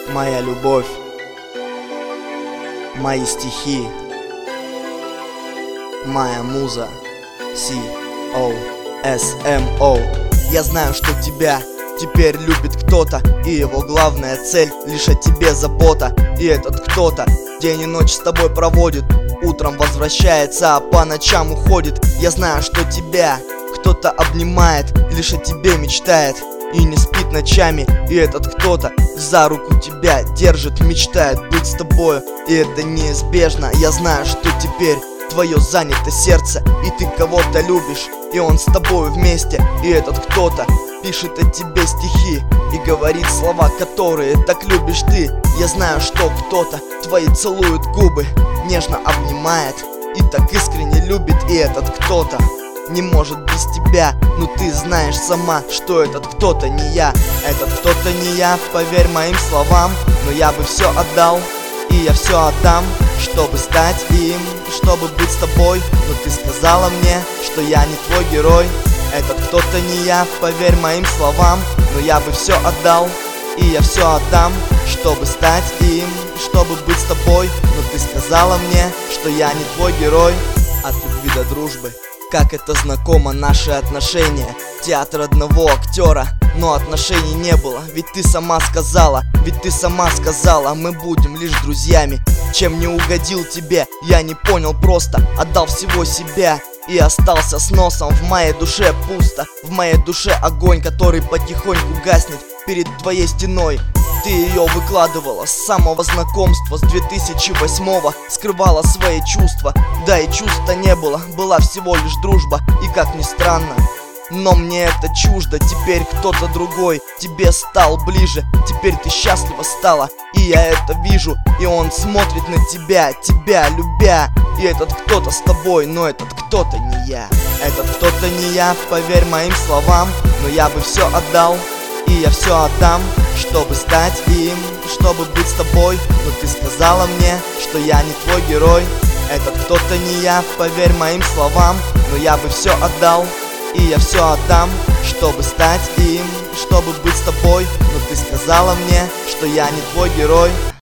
Моя любовь, мои стихи, моя муза, COSMO. Я знаю, что тебя теперь любит кто-то, и его главная цель лишь о тебе забота. И этот кто-то день и ночь с тобой проводит, утром возвращается, а по ночам уходит. Я знаю, что тебя кто-то обнимает, лишь о тебе мечтает и не спит ночами. И этот кто-то за руку тебя держит, мечтает быть с тобою, и это неизбежно. Я знаю, что теперь твое занято сердце, и ты кого-то любишь, и он с тобой вместе. И этот кто-то пишет о тебе стихи и говорит слова, которые так любишь ты. Я знаю, что кто-то твои целует губы, нежно обнимает и так искренне любит. И этот кто-то не может без тебя, но ты знаешь сама, что этот кто-то не я. Этот кто-то не я, поверь моим словам. Но я бы все отдал, и я все отдам, чтобы стать им, чтобы быть с тобой. Но ты сказала мне, что я не твой герой. Этот кто-то не я, поверь моим словам. Но я бы все отдал, и я все отдам, чтобы стать им, чтобы быть с тобой. Но ты сказала мне, что я не твой герой. От любви до дружбы, как это знакомо, наши отношения. Театр одного актера, но отношений не было. Ведь ты сама сказала, мы будем лишь друзьями. Чем не угодил тебе, я не понял просто. Отдал всего себя и остался с носом. В моей душе пусто, в моей душе огонь, который потихоньку гаснет перед твоей стеной. Ты ее выкладывала с самого знакомства, с 2008-го скрывала свои чувства. Да и чувства не было, была всего лишь дружба. И как ни странно, но мне это чуждо. Теперь кто-то другой тебе стал ближе, теперь ты счастлива стала, и я это вижу. И он смотрит на тебя, тебя любя. И этот кто-то с тобой, но этот кто-то не я. Этот кто-то не я, поверь моим словам. Но я бы все отдал, и я все отдам, чтобы стать им, чтобы быть с тобой. Но ты сказала мне, что я не твой герой. Этот кто-то не я, поверь моим словам. Но я бы все отдал, и я все отдам, чтобы стать им, чтобы быть с тобой. Но ты сказала мне, что я не твой герой.